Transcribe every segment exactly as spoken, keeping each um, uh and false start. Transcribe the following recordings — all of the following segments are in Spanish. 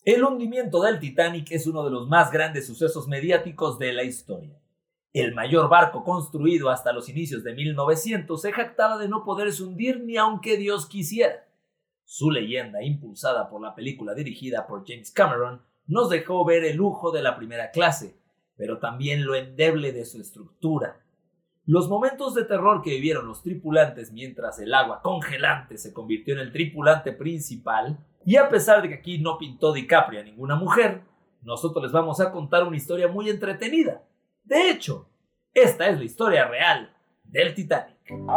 El hundimiento del Titanic es uno de los más grandes sucesos mediáticos de la historia. El mayor barco construido hasta los inicios de mil novecientos se jactaba de no poderse hundir ni aunque Dios quisiera. Su leyenda, impulsada por la película dirigida por James Cameron, nos dejó ver el lujo de la primera clase, pero también lo endeble de su estructura. Los momentos de terror que vivieron los tripulantes mientras el agua congelante se convirtió en el tripulante principal, y a pesar de que aquí no pintó DiCaprio a ninguna mujer, nosotros les vamos a contar una historia muy entretenida. De hecho, esta es la historia real del Titanic.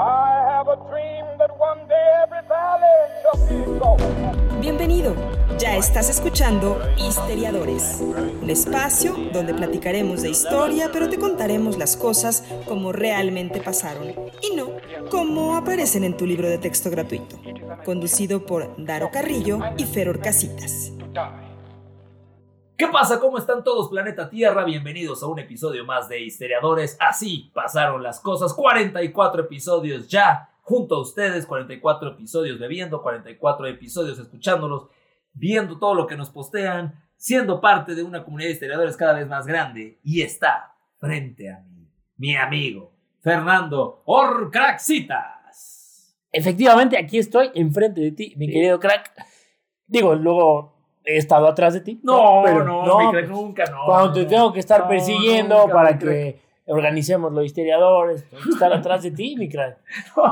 Bienvenido, ya estás escuchando Histeriadores, un espacio donde platicaremos de historia, pero te contaremos las cosas como realmente pasaron y no como aparecen en tu libro de texto gratuito, conducido por Daro Carrillo y Fer Orcasitas. ¿Qué pasa? ¿Cómo están todos, planeta Tierra? Bienvenidos a un episodio más de Histeriadores. Así pasaron las cosas, cuarenta y cuatro episodios ya junto a ustedes, cuarenta y cuatro episodios bebiendo, cuarenta y cuatro episodios escuchándolos, viendo todo lo que nos postean, siendo parte de una comunidad de historiadores cada vez más grande. Y está frente a mí, mi amigo Fernando Orcraxitas. Efectivamente, aquí estoy enfrente de ti, mi ¿Sí? querido crack. Digo, luego he estado atrás de ti. No, pero no, no, mi crack, nunca, no. Cuando te tengo que estar no, persiguiendo nunca, para mi que crack. organicemos los histeriadores, tengo que estar atrás de ti, mi crack.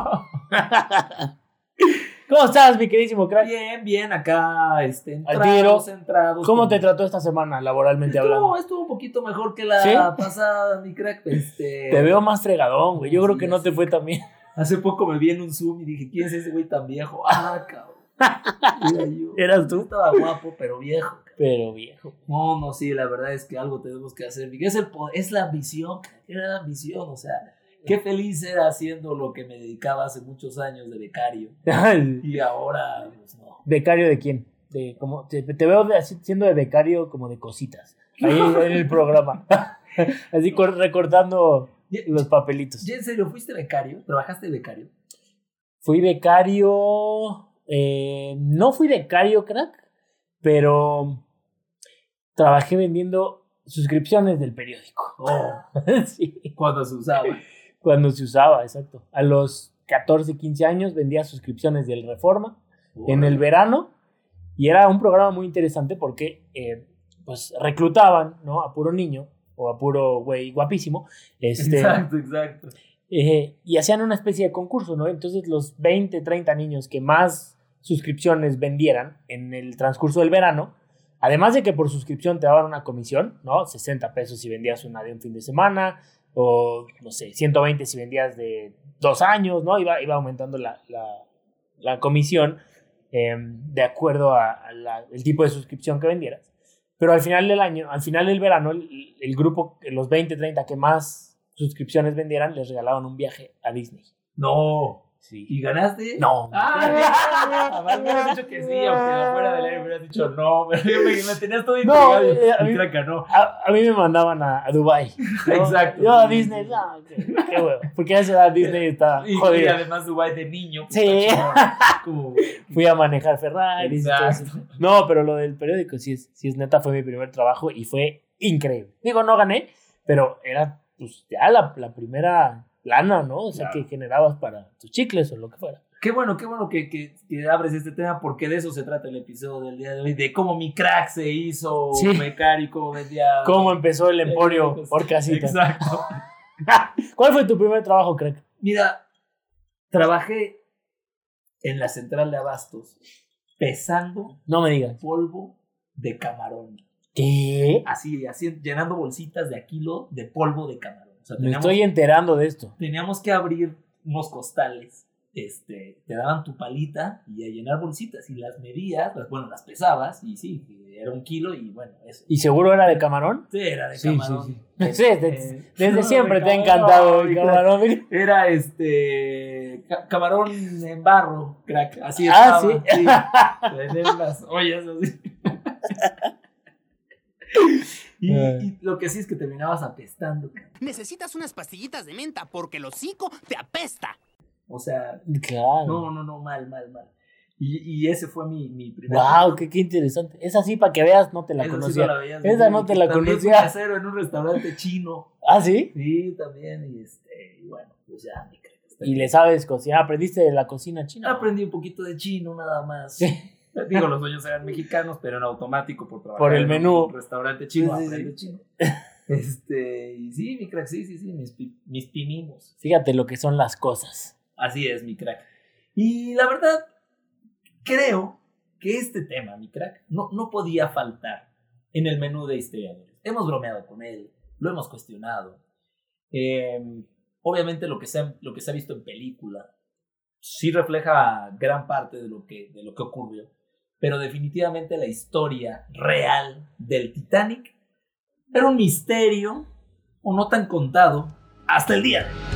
¿Cómo estás, mi queridísimo crack? Bien, bien, acá, este, Al tiro. entrados, entrados. ¿Cómo con- te trató esta semana, laboralmente Estuvo, hablando? estuvo un poquito mejor que la ¿Sí? pasada, mi crack. Este, Te veo más fregadón, güey. Yo creo Sí, que no sí. te fue tan bien. Hace poco me vi en un Zoom y dije, ¿quién es ese güey tan viejo? Ah, cabrón. Era yo. ¿Eras tú? Estaba guapo, pero viejo. Cabrón. Pero viejo. No, no, sí, la verdad es que algo tenemos que hacer. Es, el, po- es la ambición, cabrón. Era la ambición, o sea, qué feliz era haciendo lo que me dedicaba hace muchos años de becario. Y ahora, pues no. ¿Becario de quién? De, como, te, te veo de- así, siendo de becario como de cositas. Ahí en el programa. Así cor- recortando los papelitos. ¿Ya en serio fuiste becario? ¿Trabajaste de becario? Fui becario. Eh, no fui becario, crack. Pero trabajé vendiendo suscripciones del periódico. Oh, Sí. cuando se usaba. Cuando se usaba, exacto. A los catorce, quince años vendía suscripciones del Reforma en el verano. Y era un programa muy interesante porque eh, pues reclutaban, ¿no? A puro niño o a puro güey guapísimo. Este, Exacto, exacto. eh, y hacían una especie de concurso, ¿no? Entonces los veinte, treinta niños que más suscripciones vendieran en el transcurso del verano, además de que por suscripción te daban una comisión, ¿no? sesenta pesos si vendías una de un fin de semana, o no sé, ciento veinte si vendías de dos años, ¿no? Iba, iba aumentando la, la, la comisión eh, de acuerdo al tipo de suscripción que vendieras. Pero al final del año, al final del verano, el, el grupo, los veinte, treinta que más suscripciones vendieran, les regalaban un viaje a Disney. No. Sí. ¿Y ganaste? No. Ah, me hubieras dicho que sí, aunque fuera del aire me hubieras dicho no. Me, me, me tenías todo No, intrigado. eh, a y mí- crack ganó. A, a mí me mandaban a, a Dubái. ¿no? Exacto. Yo a Disney, no, qué, qué huevo. Porque a esa edad Disney está Y, y jodido. además Dubái de niño. pues, Sí. está chingón. Como- Fui a manejar Ferrari. Exacto. No, pero lo del periódico sí es, sí es neta, fue mi primer trabajo y fue increíble. Digo, no gané, pero era pues ya la, la primera lana, ¿no? O sea, Claro. que generabas para tus chicles o lo que fuera. Qué bueno, qué bueno que, que, que abres este tema porque de eso se trata el episodio del día de hoy. De cómo mi crack se hizo Sí. becario y cómo vendía. ¿Cómo empezó el emporio Pues, por casita? Exacto. ¿Cuál fue tu primer trabajo, crack? Mira, trabajé en la central de abastos pesando No me digas. polvo de camarón. ¿Qué? Así, así, llenando bolsitas de a kilo de polvo de camarón. O sea, Me teníamos, estoy enterando de esto. teníamos que abrir unos costales. Este, te daban tu palita y a llenar bolsitas y las medías, las, bueno, las pesabas y sí, era un kilo y bueno, eso. ¿Y seguro era de camarón? Sí, era de Sí, camarón. sí, sí. Sí, Eh, desde, desde no, siempre de te ha camarón, encantado el de camarón. crack. Era este ca- camarón en barro, crack, así Ah, estaba. Sí. Tener las ollas así. y, y lo que sí es que terminabas apestando, crack. Necesitas unas pastillitas de menta porque el hocico te apesta. O sea, Claro. no, no, no, mal, mal, mal. Y, y ese fue mi, mi primer. ¡Wow! Qué, ¡Qué interesante! Esa sí, para que veas, no te la Esa conocía. Sí no la veías, Esa no te la también conocía. Fui mesero en un restaurante chino. ¿Ah, sí? Sí, también. Y este, y bueno, pues ya me creo. Y le sabes cocinar. ¿Aprendiste de la cocina china? Aprendí un poquito de chino, nada más. Digo, los dueños eran mexicanos, pero en automático por trabajar por el en menú. un restaurante chino, Sí, sí, aprendí chino. Este, y sí, mi crack, sí, sí, sí, mis, mis pininos. Fíjate lo que son las cosas. Así es, mi crack. Y la verdad, creo que este tema, mi crack, no, no podía faltar en el menú de historiadores. Hemos bromeado con él, lo hemos cuestionado. Eh, obviamente lo que, se ha, lo que se ha visto en película sí refleja gran parte de lo que, de lo que ocurrió, pero definitivamente la historia real del Titanic era un misterio, o no tan contado, hasta el día de hoy.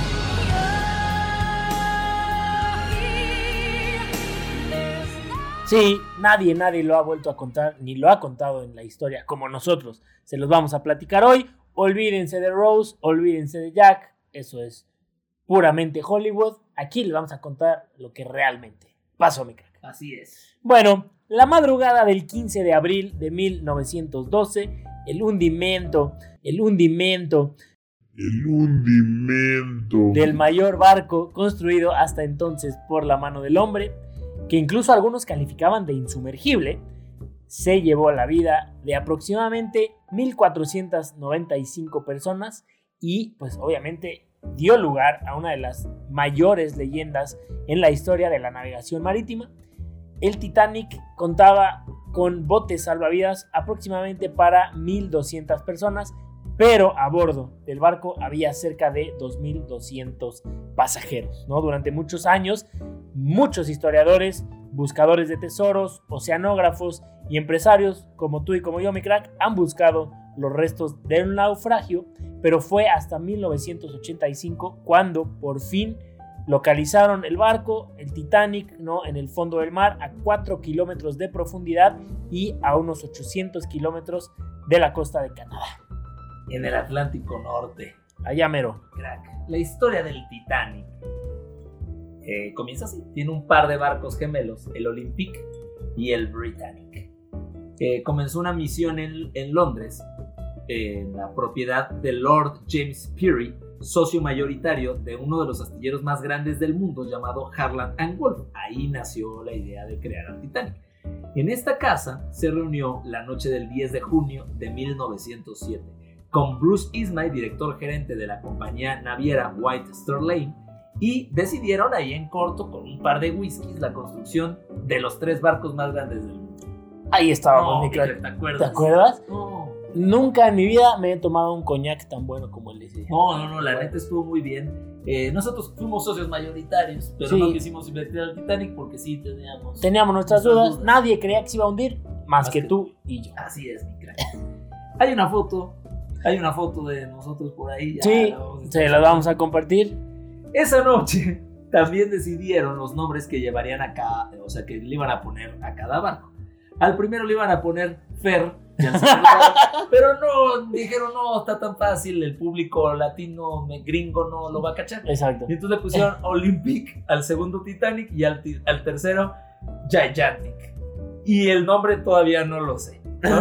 Sí, nadie, nadie lo ha vuelto a contar, ni lo ha contado en la historia como nosotros. Se los vamos a platicar hoy. Olvídense de Rose, olvídense de Jack. Eso es puramente Hollywood. Aquí les vamos a contar lo que realmente pasó, mi crack. Así es. Bueno, la madrugada del quince de abril de mil novecientos doce, el hundimiento, el hundimiento... El hundimiento del mayor barco construido hasta entonces por la mano del hombre, que incluso algunos calificaban de insumergible, se llevó la vida de aproximadamente mil cuatrocientas noventa y cinco personas y pues obviamente dio lugar a una de las mayores leyendas en la historia de la navegación marítima. El Titanic contaba con botes salvavidas aproximadamente para mil doscientas personas, pero a bordo del barco había cerca de dos mil doscientos pasajeros, ¿no? Durante muchos años, muchos historiadores, buscadores de tesoros, oceanógrafos y empresarios como tú y como yo, mi crack, han buscado los restos de un naufragio, pero fue hasta mil novecientos ochenta y cinco cuando por fin localizaron el barco, el Titanic, ¿no? En el fondo del mar, a cuatro kilómetros de profundidad y a unos ochocientos kilómetros de la costa de Canadá. En el Atlántico Norte. Allá mero. Crack. La historia del Titanic eh, comienza así. Tiene un par de barcos gemelos, el Olympic y el Britannic. Eh, comenzó una misión en, en Londres, en la propiedad de Lord James Peary, socio mayoritario de uno de los astilleros más grandes del mundo llamado Harland and Wolff. Ahí nació la idea de crear al Titanic. En esta casa se reunió la noche del diez de junio de mil novecientos siete con Bruce Ismay, director gerente de la compañía naviera White Star Line, y decidieron ahí en corto, con un par de whiskies, la construcción de los tres barcos más grandes del mundo. Ahí estábamos, No, mi crack. ¿te acuerdas? ¿Te acuerdas? No. Nunca en mi vida me he tomado un coñac tan bueno como el de ese. No, no, no, la neta estuvo muy bien. Eh, nosotros fuimos socios mayoritarios, pero Sí. no quisimos invertir al Titanic porque sí teníamos... Teníamos nuestras Nuestras dudas. dudas. Nadie creía que se iba a hundir, más, Más que, que tú y yo. Así es, mi crack. Hay una foto, hay una foto de nosotros por ahí. ya Sí, la vamos a se estar- las vamos a compartir. Esa noche también decidieron los nombres que llevarían a cada, o sea, que le iban a poner a cada barco. Al primero le iban a poner Fer, y al segundo, pero no, dijeron no, está tan fácil, el público latino, gringo no lo va a cachar. Exacto. Y entonces le pusieron Olympic al segundo Titanic y al, ti- al tercero Gigantic. Y el nombre todavía no lo sé.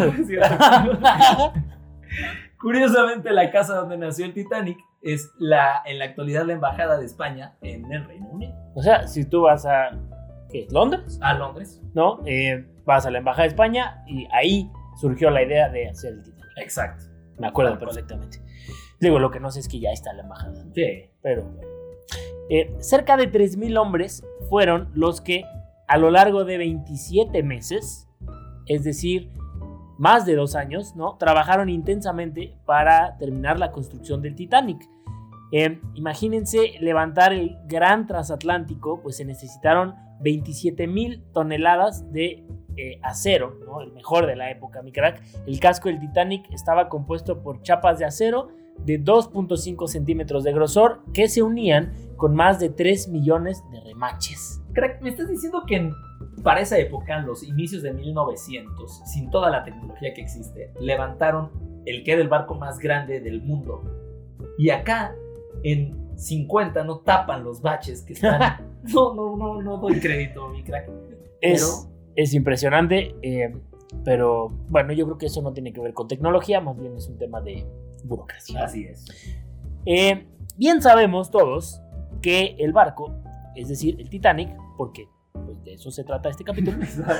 Curiosamente, la casa donde nació el Titanic es la, en la actualidad la embajada de España en el Reino Unido. O sea, si tú vas a ¿qué? ¿Londres? A Londres. ¿No? Eh, vas a la embajada de España y ahí surgió la idea de hacer el Titanic. Exacto. Me acuerdo Tal cual. perfectamente. Digo, lo que no sé es que ya está la embajada, ¿no? Sí. Pero bueno. Eh, cerca de tres mil hombres fueron los que a lo largo de veintisiete meses, es decir, más de dos años, ¿no? Trabajaron intensamente para terminar la construcción del Titanic. Eh, imagínense levantar el gran transatlántico, pues se necesitaron veintisiete mil toneladas de eh, acero, ¿no? El mejor de la época, mi crack. El casco del Titanic estaba compuesto por chapas de acero de dos punto cinco centímetros de grosor que se unían con más de tres millones de remaches. Crack, ¿me estás diciendo que en, para esa época, en los inicios de mil novecientos, sin toda la tecnología que existe, levantaron el que era el barco más grande del mundo? Y acá, en cincuenta, no tapan los baches que están No, no, no, no doy crédito, mi crack. Es, pero... es impresionante, eh, pero bueno, yo creo que eso no tiene que ver con tecnología, más bien es un tema de burocracia. Así es. Eh, bien sabemos todos que el barco, es decir, el Titanic, porque pues, de eso se trata este capítulo,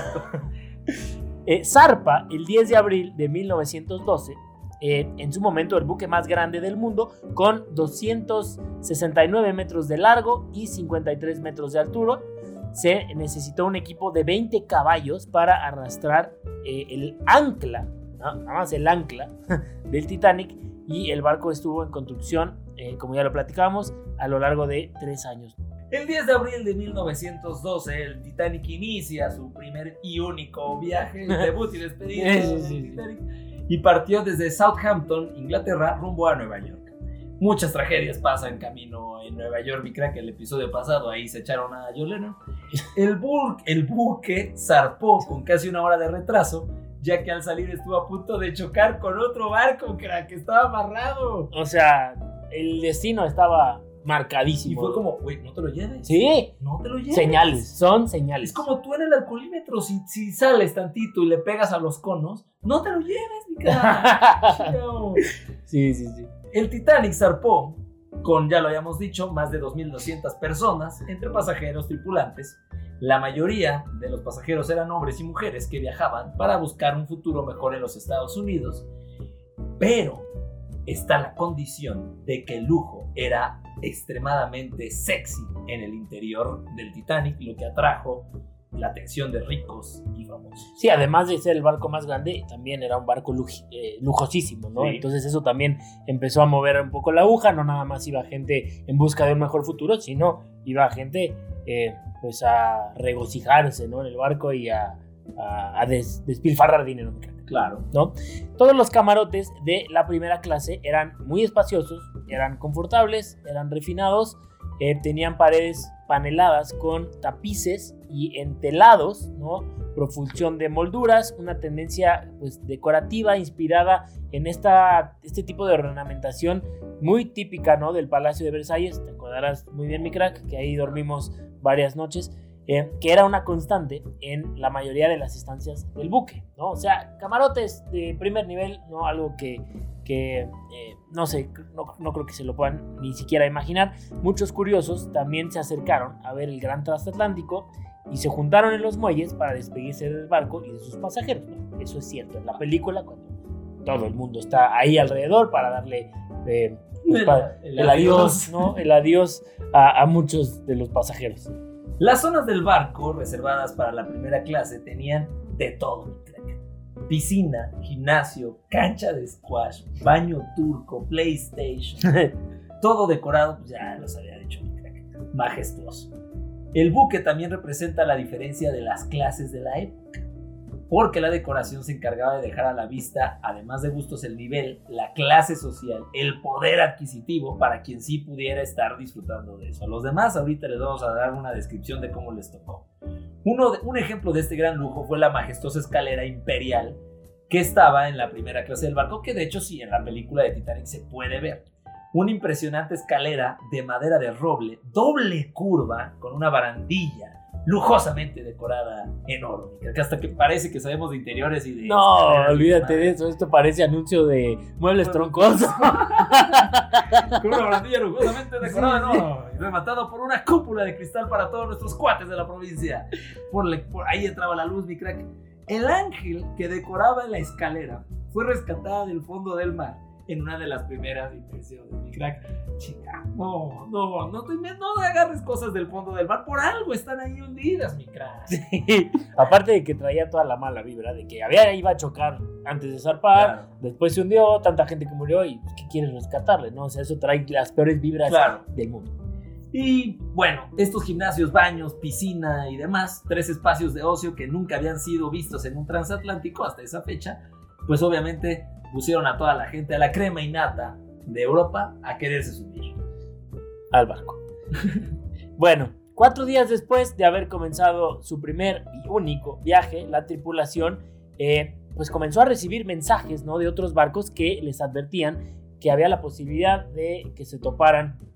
eh, zarpa el diez de abril de mil novecientos doce, eh, en su momento el buque más grande del mundo, con doscientos sesenta y nueve metros de largo y cincuenta y tres metros de altura. Se necesitó un equipo de veinte caballos para arrastrar eh, el ancla, ¿no? Nada más el ancla del Titanic, y el barco estuvo en construcción, eh, como ya lo platicábamos, a lo largo de tres años. El diez de abril de mil novecientos doce, el Titanic inicia su primer y único viaje, debut y despedida sí, sí, del sí. Titanic, y partió desde Southampton, Inglaterra, rumbo a Nueva York. Muchas tragedias pasan camino en Nueva York, mi crack. El episodio pasado ahí se echaron a John Lennon. El, bu- el buque zarpó con casi una hora de retraso, ya que al salir estuvo a punto de chocar con otro barco, crack, que estaba amarrado. O sea, el destino estaba marcadísimo. Y fue como, güey, no te lo lleves. Sí. No te lo lleves. Señales, son señales. Es como tú en el alcoholímetro, si, si sales tantito y le pegas a los conos, no te lo lleves, mi crack. No. Sí, sí, sí. El Titanic zarpó con, ya lo habíamos dicho, más de dos mil doscientas personas, entre pasajeros, tripulantes. La mayoría de los pasajeros eran hombres y mujeres que viajaban para buscar un futuro mejor en los Estados Unidos. Pero está la condición de que el lujo era extremadamente sexy en el interior del Titanic, lo que atrajo la atención de ricos y famosos. Sí, además de ser el barco más grande, también era un barco luj- eh, lujosísimo, ¿no? Sí. Entonces eso también empezó a mover un poco la aguja. No nada más iba gente en busca de un mejor futuro, sino iba gente eh, pues a regocijarse, ¿no? En el barco y a, a, a des- despilfarrar dinero. Claro. ¿No? Todos los camarotes de la primera clase eran muy espaciosos, eran confortables, eran refinados, eh, tenían paredes paneladas con tapices y entelados, ¿no? Profusión de molduras, una tendencia pues decorativa inspirada en esta, este tipo de ornamentación muy típica, ¿no? Del Palacio de Versalles. Te acordarás muy bien, mi crack, que ahí dormimos varias noches, eh, que era una constante en la mayoría de las estancias del buque, ¿no? O sea, camarotes de primer nivel, ¿no? Algo que, que eh, no sé, no, no creo que se lo puedan ni siquiera imaginar. Muchos curiosos también se acercaron a ver el gran transatlántico y se juntaron en los muelles para despedirse del barco y de sus pasajeros, ¿no? Eso es cierto en la película, cuando todo el mundo está ahí alrededor para darle eh, pues, para, el, el adiós, ¿no? El adiós a, a muchos de los pasajeros. Las zonas del barco reservadas para la primera clase tenían de todo, mi crack. Piscina, gimnasio, cancha de squash, baño turco, PlayStation. Todo decorado, pues ya los había dicho, mi crack. Majestuoso. El buque también representa la diferencia de las clases de la época, porque la decoración se encargaba de dejar a la vista, además de gustos, el nivel, la clase social, el poder adquisitivo para quien sí pudiera estar disfrutando de eso. A los demás ahorita les vamos a dar una descripción de cómo les tocó. Uno de, un ejemplo de este gran lujo fue la majestuosa escalera imperial que estaba en la primera clase del barco, que de hecho sí, en la película de Titanic se puede ver. Una impresionante escalera de madera de roble, doble curva, con una barandilla lujosamente decorada en oro. Que hasta que parece que sabemos de interiores y de... No, olvídate de eso. Esto parece anuncio de muebles troncosos. Con una barandilla lujosamente decorada en oro y rematado por una cúpula de cristal para todos nuestros cuates de la provincia. Por, le, por ahí entraba la luz, mi crack. El ángel que decoraba la escalera fue rescatada del fondo del mar en una de las primeras impresiones, mi crack. Chica, no, no, no, te, no agarres cosas del fondo del mar, por algo están ahí hundidas, mi crack. Sí. Aparte de que traía toda la mala vibra de que había, iba a chocar antes de zarpar, claro. Después se hundió, tanta gente que murió y ¿qué quieres rescatarle? ¿No? O sea, eso trae las peores vibras, claro, del mundo. Y bueno, estos gimnasios, baños, piscina y demás, tres espacios de ocio que nunca habían sido vistos en un transatlántico hasta esa fecha, pues obviamente pusieron a toda la gente, a la crema innata de Europa, a quererse subir al barco. Bueno, cuatro días después de haber comenzado su primer y único viaje, la tripulación eh, pues comenzó a recibir mensajes, ¿no? De otros barcos que les advertían que había la posibilidad de que se toparan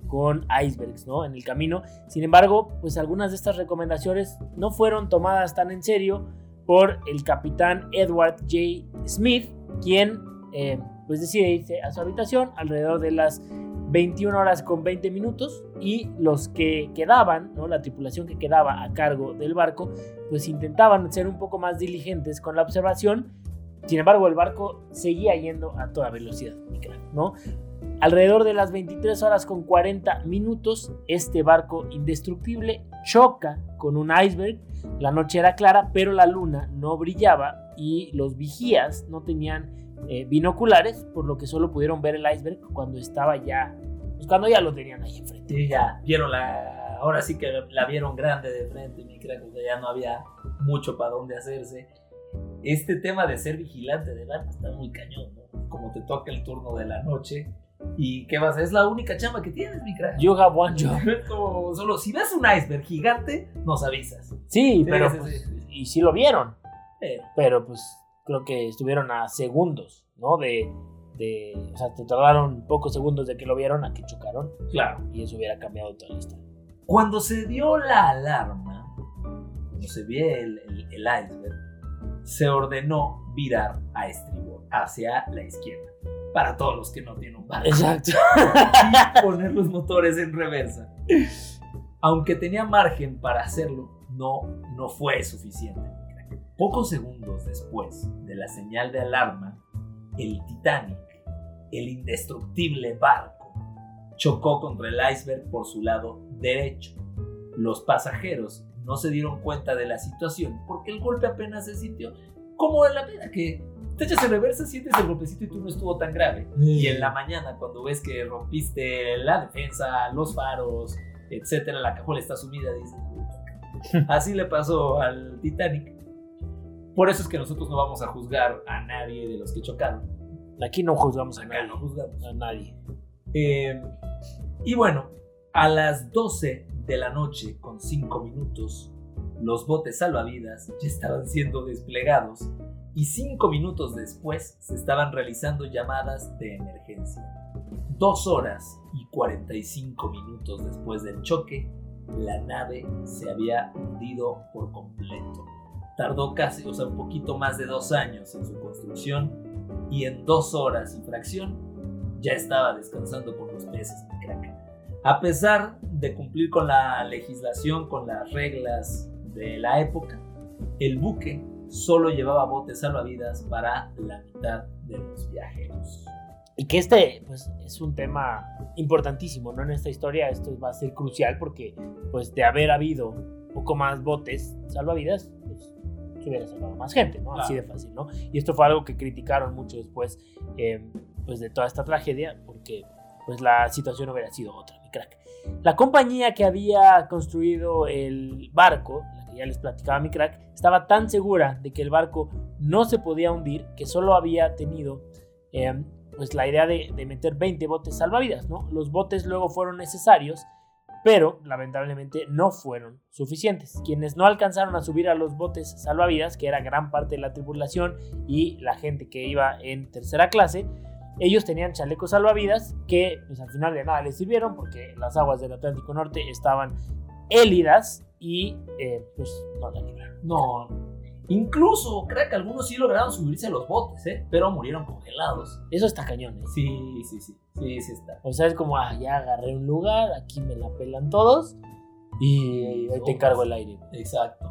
con icebergs, ¿no? En el camino. Sin embargo, pues algunas de estas recomendaciones no fueron tomadas tan en serio por el capitán Edward J. Smith, quien eh, pues decide irse a su habitación alrededor de las veintiuna horas con veinte minutos, y los que quedaban, ¿no? La tripulación que quedaba a cargo del barco, pues intentaban ser un poco más diligentes con la observación. Sin embargo, el barco seguía yendo a toda velocidad, ¿no? Alrededor de las veintitrés horas con cuarenta minutos, este barco indestructible choca con un iceberg. La noche era clara, pero la luna no brillaba y los vigías no tenían eh, binoculares, por lo que solo pudieron ver el iceberg cuando estaba ya, pues cuando ya lo tenían ahí enfrente. Sí, ya vieron la, ahora sí que la vieron grande de frente, mi crack, o sea, ya no había mucho para dónde hacerse. Este tema de ser vigilante de barco está muy cañón, ¿no? Como te toca el turno de la noche. ¿Y qué vas a hacer? Es la única chamba que tienes, mi crack. You have one job. Como solo, si ves un iceberg gigante, nos avisas. Sí, Sí, pero sí, pues, sí. y sí lo vieron. Pero, Pero pues creo que estuvieron a segundos, ¿no? De, de, o sea, te tardaron pocos segundos de que lo vieron a que chocaron, claro. y eso hubiera cambiado toda la historia. Cuando se dio la alarma, cuando se vio el, el, el iceberg, se ordenó virar a estribor, hacia la izquierda. Para todos los que no tienen un barco. Exacto. Y poner los motores en reversa. Aunque tenía margen para hacerlo, no, no fue suficiente. Pocos segundos después de la señal de alarma, el Titanic, el indestructible barco, chocó contra el iceberg por su lado derecho. Los pasajeros no se dieron cuenta de la situación porque el golpe apenas se sintió, como en la vida que te echas en reversa, sientes el golpecito y tú no estuvo tan grave. Y en la mañana, cuando ves que rompiste la defensa, los faros, etcétera, la cajuela está sumida, dices, así le pasó al Titanic. Por eso es que nosotros no vamos a juzgar a nadie de los que chocaron. Aquí no juzgamos a Acá nadie. no juzgamos. A nadie. Eh, y bueno, a las doce de la noche con cinco minutos, los botes salvavidas ya estaban siendo desplegados y cinco minutos después se estaban realizando llamadas de emergencia. Dos horas y cuarenta y cinco minutos después del choque, la nave se había hundido por completo. Tardó casi, o sea, un poquito más de dos años en su construcción y en dos horas y fracción ya estaba descansando con los peces, mi crack. A pesar de cumplir con la legislación, con las reglas de la época, el buque solo llevaba botes salvavidas para la mitad de los viajeros. Y que este, pues, es un tema importantísimo, ¿no? En esta historia esto va a ser crucial porque, pues, de haber habido poco más botes salvavidas, pues, se hubiera salvado más gente, ¿no? Claro. Así de fácil, ¿no? Y esto fue algo que criticaron mucho después, eh, pues, de toda esta tragedia, porque, pues, la situación hubiera sido otra, mi crack. La compañía que había construido el barco, la que ya les platicaba mi crack, estaba tan segura de que el barco no se podía hundir que solo había tenido eh, pues la idea de, de meter veinte botes salvavidas, ¿no? Los botes luego fueron necesarios, pero lamentablemente no fueron suficientes. Quienes no alcanzaron a subir a los botes salvavidas, que era gran parte de la tripulación y la gente que iba en tercera clase, ellos tenían chalecos salvavidas que, pues, al final de nada les sirvieron porque las aguas del Atlántico Norte estaban hélidas y eh, pues no la libraron. No, incluso, crack, algunos sí lograron subirse a los botes, ¿eh? Pero murieron congelados. Eso está cañón, ¿eh? Sí, sí, sí, sí, sí está. O sea, es como, ah, ya agarré un lugar, aquí me la pelan todos y ahí te encargo el aire. Exacto.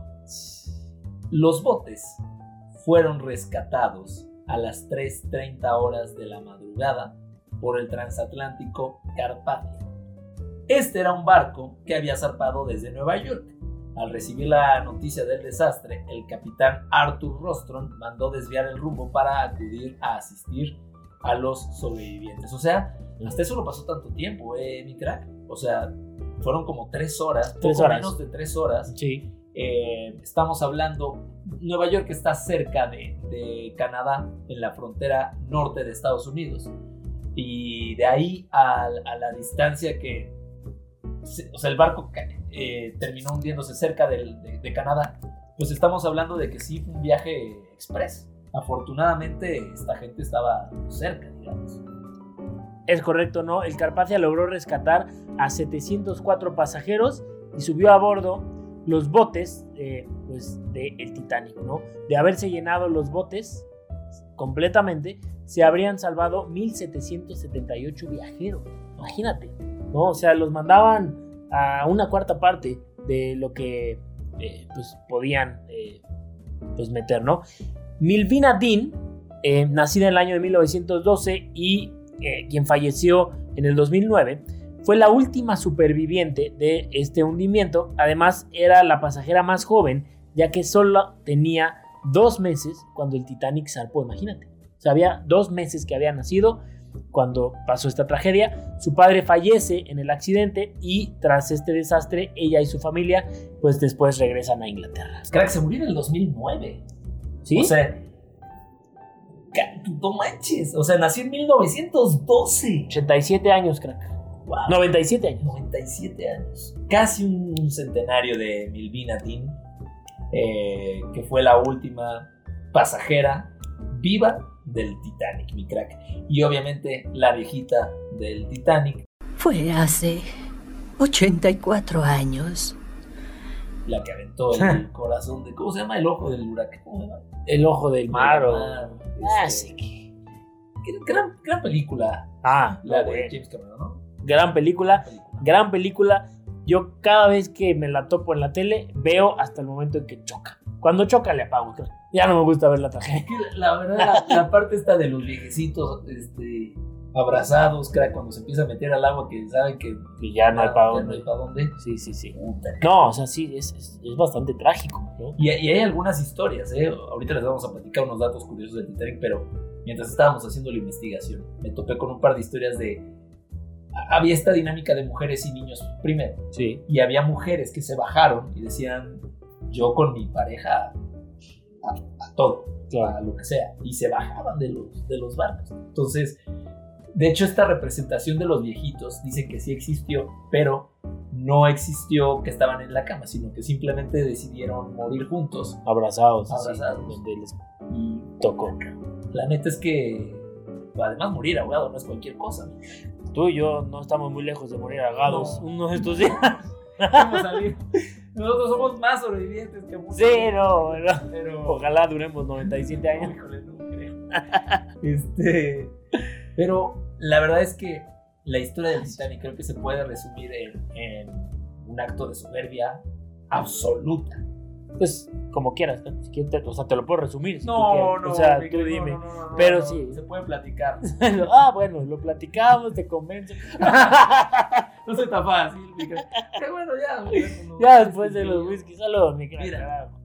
Los botes fueron rescatados a las tres treinta horas de la madrugada por el transatlántico Carpathia. Este era un barco que había zarpado desde Nueva York. Al recibir la noticia del desastre, el capitán Arthur Rostron mandó desviar el rumbo para acudir a asistir a los sobrevivientes. O sea, hasta eso no pasó tanto tiempo, eh, mi crack. O sea, fueron como tres horas, Tres poco horas. menos de tres horas. Sí. Eh, estamos hablando, Nueva York está cerca de, de Canadá, en la frontera norte de Estados Unidos, y de ahí a, a la distancia que, o sea, el barco eh, terminó hundiéndose cerca del, de, de Canadá, pues estamos hablando de que sí fue un viaje express. Afortunadamente esta gente estaba cerca, digamos. Es correcto, ¿no? El Carpathia logró rescatar a setecientos cuatro pasajeros y subió a bordo los botes eh, pues, del Titanic, ¿no? De haberse llenado los botes completamente, se habrían salvado mil setecientos setenta y ocho viajeros. Imagínate, ¿no? O sea, los mandaban a una cuarta parte de lo que eh, pues, podían eh, pues, meter, ¿no? Milvina Dean, eh, nacida en el año de mil novecientos doce y eh, quien falleció en el dos mil nueve, fue la última superviviente de este hundimiento. Además, era la pasajera más joven, ya que solo tenía dos meses cuando el Titanic zarpó, imagínate. O sea, había dos meses que había nacido cuando pasó esta tragedia. Su padre fallece en el accidente y tras este desastre, ella y su familia, pues después regresan a Inglaterra. Crack, se murió en el dos mil nueve. ¿Sí? O sea, no manches. O sea, nació en mil novecientos doce. ochenta y siete años, crack. Wow. noventa y siete años. noventa y siete años. Casi un centenario de Milvina Dean, eh, que fue la última pasajera viva del Titanic, mi crack. Y obviamente la viejita del Titanic. Fue hace ochenta y cuatro años. La que aventó el corazón de... ¿Cómo se llama? El ojo del huracán. ¿Cómo se llama? El ojo del mar. O... Ah, Ah, este, sí. que- gran, gran película. Ah, La no, de bueno. James Cameron, ¿no? Gran película. Película. Gran película. Yo cada vez que me la topo en la tele, veo hasta el momento en que choca. Cuando choca le apago, creo. Ya no me gusta ver la tragedia. Que La verdad, la, la parte esta de los viejecitos este, abrazados, crack, cuando se empieza a meter al agua, que saben que Que ya no hay para ya no dónde. hay para dónde. Sí, sí, sí. Puta. No, o sea, sí, es, es, es bastante trágico, ¿no? Y, y hay algunas historias, ¿eh? Ahorita les vamos a platicar unos datos curiosos del Titanic, pero mientras estábamos haciendo la investigación, me topé con un par de historias de... Había esta dinámica de mujeres y niños primero, Sí. y había mujeres que se bajaron y decían, yo con mi pareja a, a todo, a lo que sea, y se bajaban de los, de los barcos. Entonces, de hecho, esta representación de los viejitos dicen que sí existió, pero no existió que estaban en la cama, sino que simplemente decidieron morir juntos. Abrazados. así, Abrazados. donde les Y tocó. la neta es que, además, morir ahogado no es cualquier cosa. Tú y yo no estamos muy lejos de morir ahogados No. uno de estos días. Vamos a ver. Nosotros somos más sobrevivientes que muchos. Sí, no, no. Pero... Ojalá duremos noventa y siete años. Híjole, no creo. Este, pero la verdad es que la historia del Titanic creo que se puede resumir en, en un acto de soberbia absoluta. Pues como quieras, ¿no? Si quieres, te- o sea, te lo puedo resumir. Si tú No, quieres. no, O sea, mi tú querido, dime. no, no, no, no, Pero no, sí. se puede platicar. Ah, bueno, lo platicamos, te convenzo. No se está fácil, mi crack. Qué bueno, ya. bueno, Ya después de los whisky, saludos, mi crack. Mira. carajo.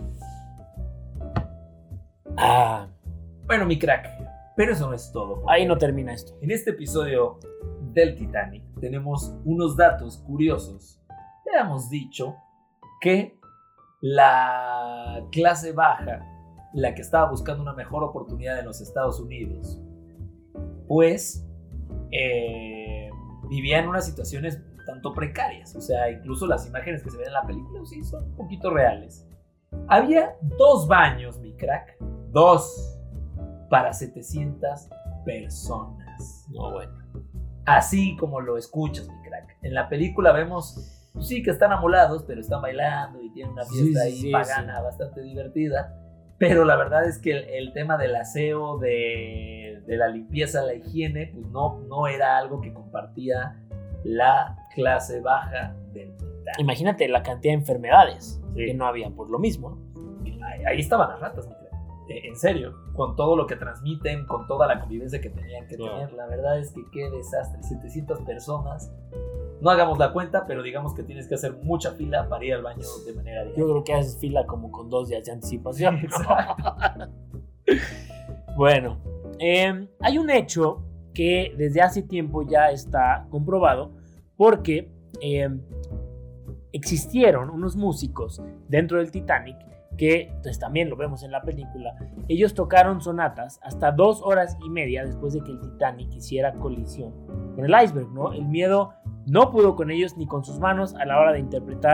Ah, Bueno, mi crack, pero eso no es todo. ahí no termina esto. En este episodio del Titanic tenemos unos datos curiosos. Ya hemos dicho que la clase baja, la que estaba buscando una mejor oportunidad en los Estados Unidos, pues eh, vivía en unas situaciones tanto precarias. O sea, incluso las imágenes que se ven en la película sí son un poquito reales. Había dos baños, mi crack, dos para setecientas personas. No, bueno. Así como lo escuchas, mi crack. En la película vemos, pues sí, que están amolados, pero están bailando y tienen una Sí, fiesta sí, ahí sí, pagana sí. bastante divertida. Pero la verdad es que el, el tema del aseo, de, de la limpieza, la higiene, pues no, no era algo que compartía la clase baja del Titanic. Imagínate la cantidad de enfermedades Sí. que no había por lo mismo, ¿no? Ahí, ahí estaban las ratas, mi crack. Eh, En serio, con todo lo que transmiten, con toda la convivencia que tenían que Claro. tener, la verdad es que qué desastre, setecientas personas. No hagamos la cuenta, pero digamos que tienes que hacer mucha fila para ir al baño de manera Yo diaria. creo que haces fila como con dos días de anticipación. Exacto. Bueno, eh, hay un hecho que desde hace tiempo ya está comprobado porque eh, existieron unos músicos dentro del Titanic que pues, también lo vemos en la película. Ellos tocaron sonatas hasta dos horas y media después de que el Titanic hiciera colisión con el iceberg, ¿no? El miedo no pudo con ellos ni con sus manos a la hora de interpretar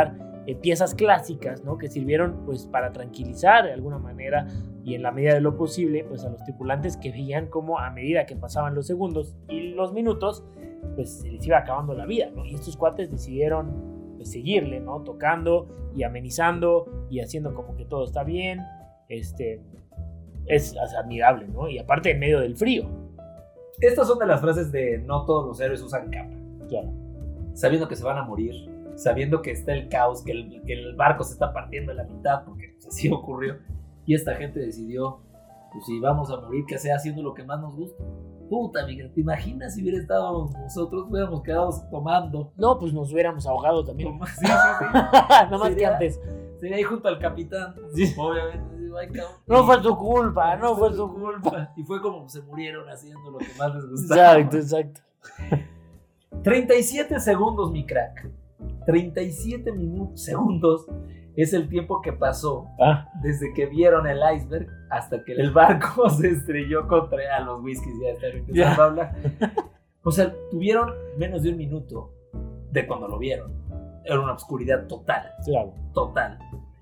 eh, piezas clásicas, ¿no? Que sirvieron pues para tranquilizar de alguna manera y en la medida de lo posible pues a los tripulantes, que veían como a medida que pasaban los segundos y los minutos pues se les iba acabando la vida, ¿no? Y estos cuates decidieron pues seguirle, ¿no? Tocando y amenizando y haciendo como que todo está bien. Este es, es admirable, ¿no? Y aparte en medio del frío. Estas son de las frases de no todos los héroes usan capa. Claro. Sabiendo que se van a morir, sabiendo que está el caos, que el, que el barco se está partiendo en la mitad, porque pues, así ocurrió. Y esta gente decidió, pues si vamos a morir, que sea haciendo lo que más nos gusta. Puta, amiga, ¿te imaginas si hubiera estado nosotros, hubiéramos quedado tomando? No, pues nos hubiéramos ahogado también. Toma, sí, sí, sí. No más Sería- que antes. Sería ahí junto al capitán, Sí. obviamente. Digo, "Ay, cabrón". No Y- fue tu culpa, no fue tu culpa. Y fue como se murieron haciendo lo que más les gustaba. Exacto, exacto. treinta y siete segundos, mi crack. treinta y siete minutos, segundos es el tiempo que pasó Ah, desde que vieron el iceberg hasta que el barco se estrelló contra a los whiskies. Ya están empezando Ya. a hablar. O sea, tuvieron menos de un minuto de cuando lo vieron. Era una oscuridad total, claro. total.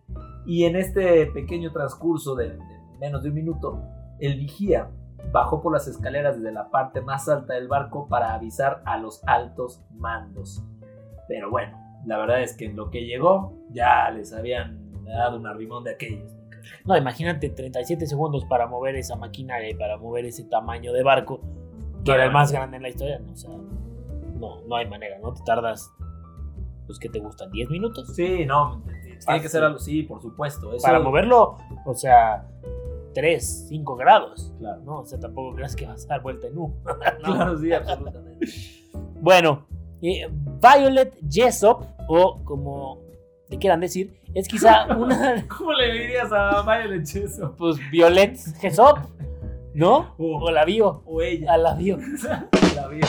Y en este pequeño transcurso de, de menos de un minuto, el vigía bajó por las escaleras desde la parte más alta del barco para avisar a los altos mandos. Pero bueno, la verdad es que en lo que llegó ya les habían dado un arrimón de aquellos. No, imagínate treinta y siete segundos para mover esa maquinaria y para mover ese tamaño de barco, que era el más grande en la historia. No, o sea, no, no hay manera, ¿no? Te tardas, pues, ¿qué te gustan? ¿diez minutos? Sí, no, tiene que ser algo, sí, por supuesto. Eso, Para moverlo, o sea, tres, cinco grados. Claro. ¿No? O sea, tampoco creas que vas a dar vuelta en U. ¿no? Claro, sí, absolutamente. Bueno, eh, Violet Jessop, o como le quieran decir, es quizá una... ¿Cómo le dirías a Violet Jessop? Pues Violet Jessop, ¿no? O- O la vio. O ella. A la vio. La vio.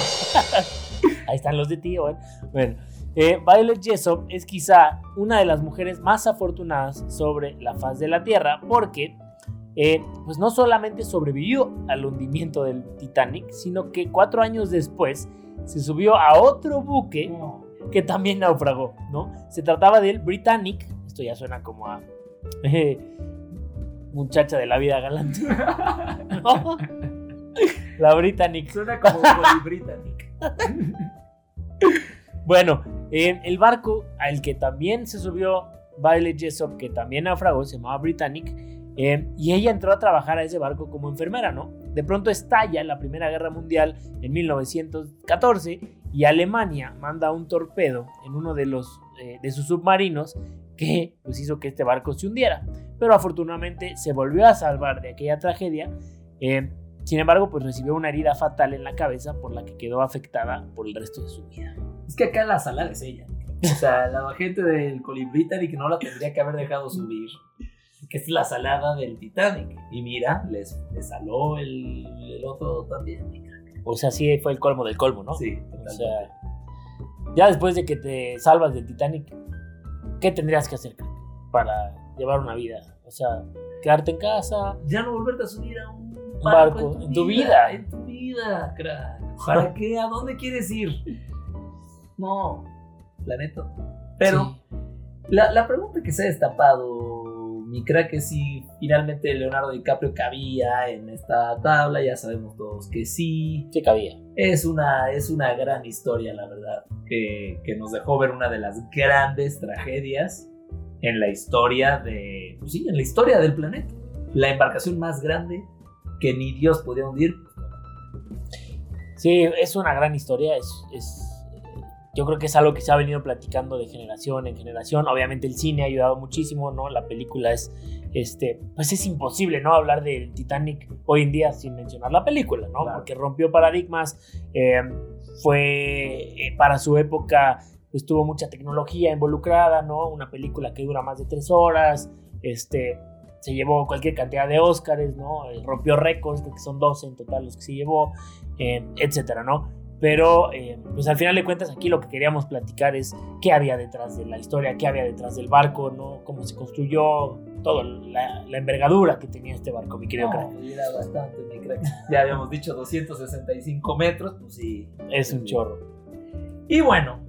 Ahí están los de tío, ¿eh? Bueno, eh, Violet Jessop es quizá una de las mujeres más afortunadas sobre la faz de la Tierra, porque eh, pues no solamente sobrevivió al hundimiento del Titanic, sino que cuatro años después se subió a otro buque que también naufragó, ¿no? Se trataba del Britannic. Esto ya suena como a eh, muchacha de la vida galante, ¿no? La Britannic. Suena como Britannic. Bueno, eh, el barco al que también se subió Violet Jessop, que también naufragó, se llamaba Britannic, eh, y ella entró a trabajar a ese barco como enfermera, ¿no? De pronto estalla la Primera Guerra Mundial en mil novecientos catorce y Alemania manda un torpedo en uno de, los, eh, de sus submarinos que pues, hizo que este barco se hundiera. Pero afortunadamente se volvió a salvar de aquella tragedia. Eh, sin embargo, pues recibió una herida fatal en la cabeza por la que quedó afectada por el resto de su vida. Es que acá la salada es ella. O sea, la gente del Britannic no la tendría que haber dejado subir. Que es la salada del Titanic. Y mira, les, les saló el, el otro también. O sea, sí fue el colmo del colmo, ¿no? Sí, O sea, ya después de que te salvas del Titanic, ¿qué tendrías que hacer para llevar una vida? O sea, quedarte en casa. ya no volverte a subir a un Un barco, barco, en tu vida. En tu vida, crack. ¿Para qué? ¿A dónde quieres ir? No, la neta. Pero Sí. la, la pregunta que se ha destapado, mi crack, es si finalmente Leonardo DiCaprio cabía en esta tabla. Ya sabemos todos que sí. Sí cabía. Es una, es una gran historia, la verdad, que, que nos dejó ver una de las grandes tragedias en la historia de, pues sí, en la historia del planeta. La embarcación más grande que ni Dios podía hundir. Sí, es una gran historia. Es, es, yo creo que es algo que se ha venido platicando de generación en generación. Obviamente el cine ha ayudado muchísimo, ¿no? La película es, este, pues es imposible, ¿no? Hablar del Titanic hoy en día sin mencionar la película, ¿no? Claro. Porque rompió paradigmas, eh, fue eh, para su época, pues tuvo mucha tecnología involucrada, ¿no? Una película que dura más de tres horas, este, se llevó cualquier cantidad de Óscares, ¿no? Eh, rompió récords, creo que son doce en total los que se llevó, eh, etcétera, ¿no? Pero, eh, pues al final de cuentas, aquí lo que queríamos platicar es qué había detrás de la historia, qué había detrás del barco, ¿no? Cómo se construyó, todo, la, la envergadura que tenía este barco, mi querido crack. No, era bastante, mi crack. Ya habíamos dicho doscientos sesenta y cinco metros, pues sí. Es un chorro. Y bueno,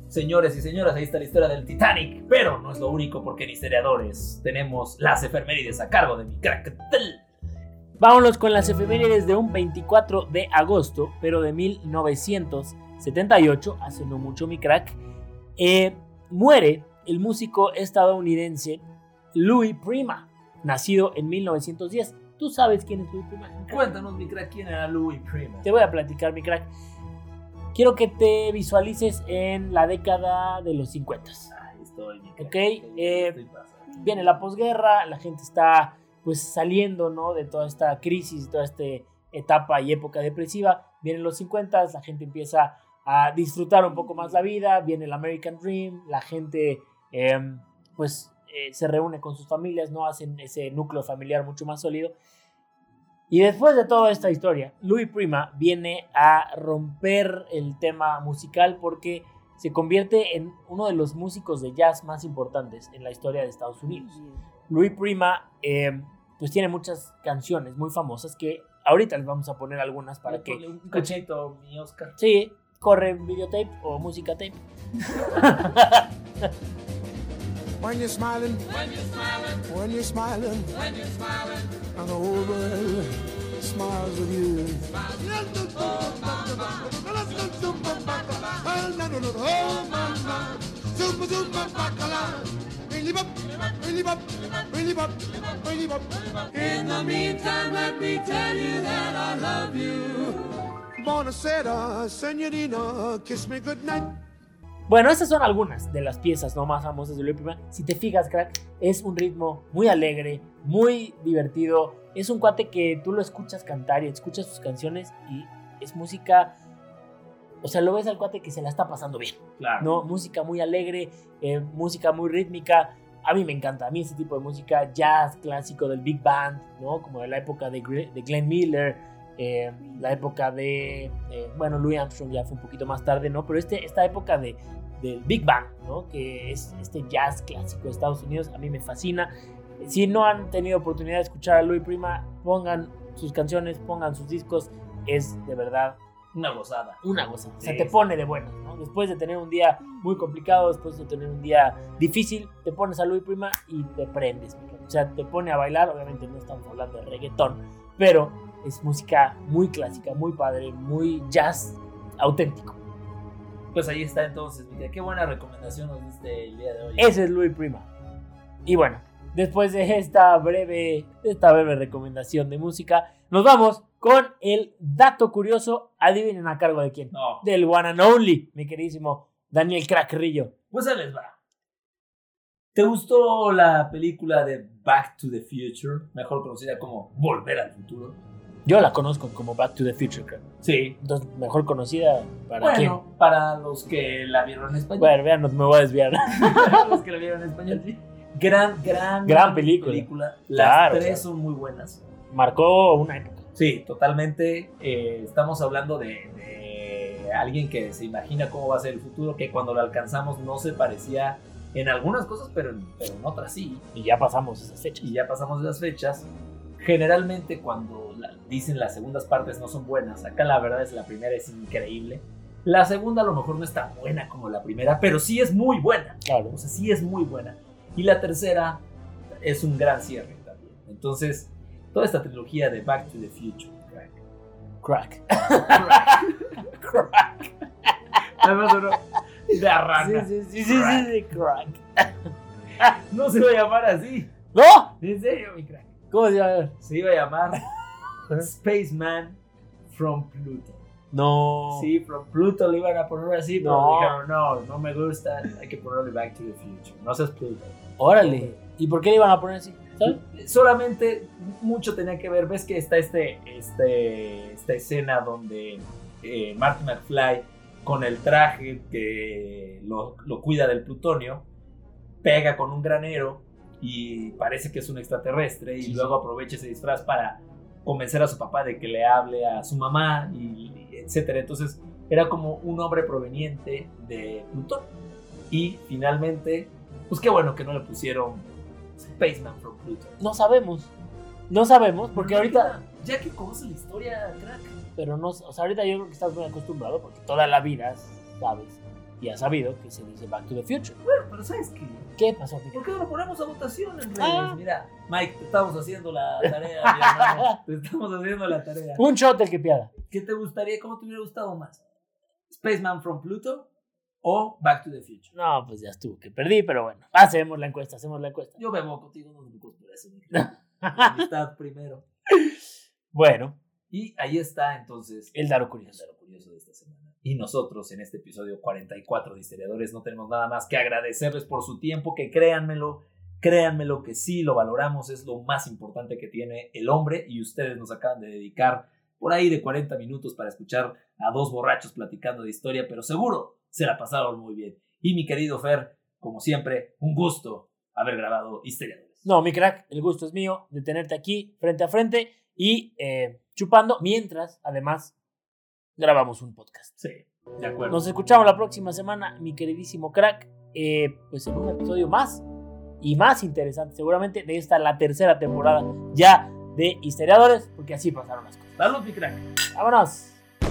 señores y señoras, ahí está la historia del Titanic. Pero no es lo único, porque en Historiadores tenemos las efemérides a cargo de mi crack. Vámonos con las efemérides de un veinticuatro de agosto, pero de mil novecientos setenta y ocho, hace no mucho mi crack. Eh, muere el músico estadounidense Louis Prima, nacido en mil novecientos diez. ¿Tú sabes quién es Louis Prima? Cuéntanos, mi crack, ¿quién era Louis Prima? Te voy a platicar, mi crack. Quiero que te visualices en la década de los cincuenta. Ahí estoy, mi crack. Ok, eh, viene la posguerra, la gente está pues saliendo, ¿no?, de toda esta crisis, toda esta etapa y época depresiva. Vienen los cincuenta, la gente empieza a disfrutar un poco más la vida, viene el American Dream, la gente eh, pues eh, se reúne con sus familias, ¿no?, hacen ese núcleo familiar mucho más sólido. Y después de toda esta historia, Louis Prima viene a romper el tema musical porque se convierte en uno de los músicos de jazz más importantes en la historia de Estados Unidos. Louis Prima eh, pues tiene muchas canciones muy famosas que ahorita les vamos a poner algunas para que un cachito, mi Oscar. Sí, corre videotape o música tape. When you're smiling, when you're smiling, when you're smiling, when you're smiling, and the whole world smiles with you. Oh mama, oh mama, super super bacala, really bop, really bop, really bop, really bop. In the meantime, let me tell you that I love you. Buonasera, señorina, kiss me goodnight. Bueno, estas son algunas de las piezas no más famosas de Louis Prima. Si te fijas, crack, es un ritmo muy alegre, muy divertido. Es un cuate que tú lo escuchas cantar y escuchas sus canciones y es música. O sea, lo ves al cuate que se la está pasando bien. Claro. ¿No? Música muy alegre, eh, música muy rítmica. A mí me encanta. A mí ese tipo de música, jazz clásico del Big Band, ¿no? Como de la época de, de Glenn Miller. Eh, la época de eh, bueno, Louis Armstrong ya fue un poquito más tarde, ¿no? Pero este, esta época de, del Big Bang, ¿no?, que es este jazz clásico de Estados Unidos, a mí me fascina. Si no han tenido oportunidad de escuchar a Louis Prima, pongan sus canciones, pongan sus discos, es de verdad una gozada. Una gozada, o sea, Sí, te sí. pone de buenas, ¿no? Después de tener un día muy complicado, después de tener un día difícil, te pones a Louis Prima y te prendes, o sea, te pone a bailar. Obviamente no estamos hablando de reggaetón, pero es música muy clásica, muy padre, muy jazz auténtico. Pues ahí está entonces, mira, qué buena recomendación nos diste el día de hoy. Ese es Louis Prima. Y bueno, después de esta breve, esta breve recomendación de música, nos vamos con el dato curioso. Adivinen a cargo de quién. No. Del one and only, mi queridísimo Daniel Crackrillo. Pues ahí les va. ¿Te gustó la película de Back to the Future, mejor conocida como Volver al Futuro? Yo la conozco como Back to the Future, creo. Sí. Entonces, mejor conocida para Bueno, quién. para los que la vieron en español. Bueno, vean, no me voy a desviar. Para los que la vieron en español, sí. Gran, gran, Gran película. Las Claro, tres claro. son muy buenas. Marcó una época. Sí, totalmente. Eh, estamos hablando de, de alguien que se imagina cómo va a ser el futuro, que cuando lo alcanzamos no se parecía en algunas cosas, pero en, pero en otras sí. Y ya pasamos esas fechas. Y ya pasamos esas fechas. Generalmente cuando la- dicen las segundas partes no son buenas, acá la verdad es la primera es increíble. La segunda a lo mejor no es tan buena como la primera, pero sí es muy buena. Claro. O sea, sí es muy buena. Y la tercera es un gran cierre también. Entonces, toda esta trilogía de Back to the Future, crack. Crack. Crack. Crack. Además, uno de a rana. Sí, sí, sí, sí, sí, sí, crack. No se iba a llamar así. ¡No! En serio, mi crack. ¿Cómo se llama? Se iba a llamar Spaceman from Pluto. No. Sí, from Pluto le iban a poner así, pero No. dijeron, no, no me gusta, hay que ponerle Back to the Future. No seas Pluto. Órale. ¿Y por qué le iban a poner así? ¿Sabes? Solamente mucho tenía que ver, ves que está este, este, esta escena donde eh, Marty McFly con el traje que lo, lo cuida del plutonio pega con un granero y parece que es un extraterrestre y Sí, luego aprovecha ese disfraz para convencer a su papá de que le hable a su mamá y, y etcétera. Entonces era como un hombre proveniente de Plutón y finalmente pues qué bueno que no le pusieron Spaceman from Pluto. No sabemos. No sabemos, porque ahorita. Ya que conoce la historia, crack. Pero no, o sea, ahorita yo creo que estás muy acostumbrado, porque toda la vida, sabes, y ha sabido que se dice Back to the Future. Bueno, pero ¿sabes qué? ¿Qué pasó, mi ¿Por crack? qué no lo ponemos a votación en redes? Ah. Mira, Mike, te estamos haciendo la tarea, mi hermano. Te estamos haciendo la tarea. Un shot el que piada. ¿Qué te gustaría, cómo te hubiera gustado más? ¿Spaceman from Pluto o Back to the Future? No, pues ya estuvo, que perdí, pero bueno. Hacemos la encuesta, hacemos la encuesta. Yo bebo contigo, no me preocupes por eso. mi querido. La amistad primero. Bueno, Y ahí está entonces el dato el curioso. dato curioso de esta semana. Y nosotros en este episodio cuarenta y cuatro de Historiadores no tenemos nada más que agradecerles por su tiempo, que créanmelo, créanmelo que sí lo valoramos, es lo más importante que tiene el hombre y ustedes nos acaban de dedicar por ahí de cuarenta minutos para escuchar a dos borrachos platicando de historia, pero seguro se la pasaron muy bien. Y mi querido Fer, como siempre, un gusto haber grabado Historiadores. No, mi crack, el gusto es mío de tenerte aquí frente a frente y eh, chupando mientras, además, grabamos un podcast. Sí, de acuerdo. Nos escuchamos la próxima semana, mi queridísimo crack, eh, pues en un episodio más y más interesante, seguramente de esta, la tercera temporada ya de Historiadores, porque así pasaron las cosas. Salud, mi crack. ¡Vámonos!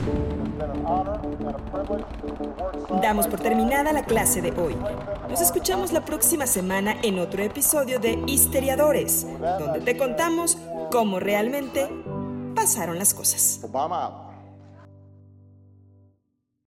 Damos por terminada la clase de hoy. Nos escuchamos la próxima semana en otro episodio de Historiadores, donde te contamos cómo realmente pasaron las cosas. Obama out.